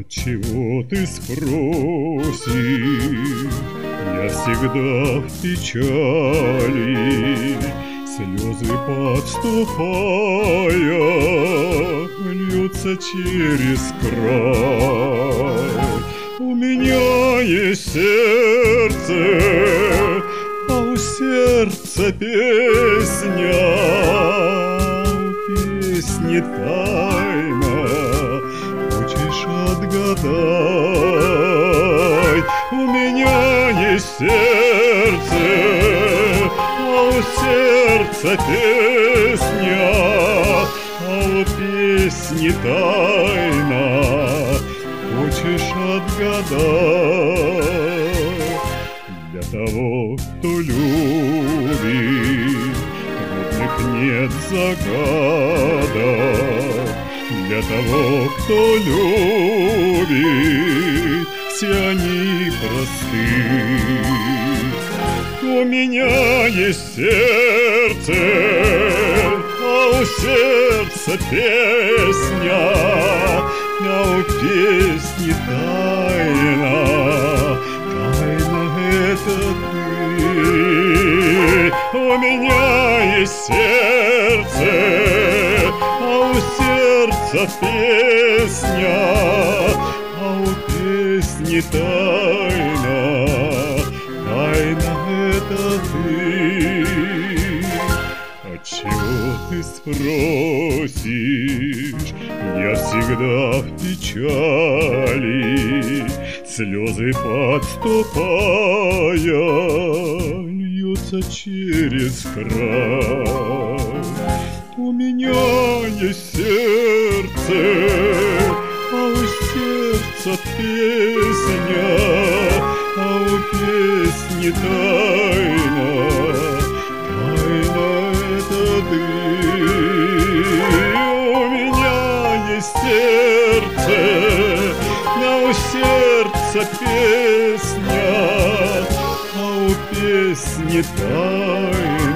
Отчего ты спросишь? Я всегда в печали, слезы подступая, льются через край. У меня есть сердце, а у сердца песня, песни тайна. Хочешь, отгадай, у меня есть сердце, а у сердца песня, а у песни тайна. Хочешь, отгадай. Для того, кто любит, трудных нет загадок. Для того, кто любит, все они просты. У меня есть сердце, а у сердца песня, а у песни тайна. Тайна — это ты. У меня есть сердце, а у сердца песня, а у песни тайна. Тайна — это ты. Отчего ты спросишь? Я всегда в печали, слезы подступая, льются через край. У меня есть сердце, а у сердца песня, а у песни тайна. Тайна — это ты. У меня есть сердце, а у сердца песня, а у песни тайна.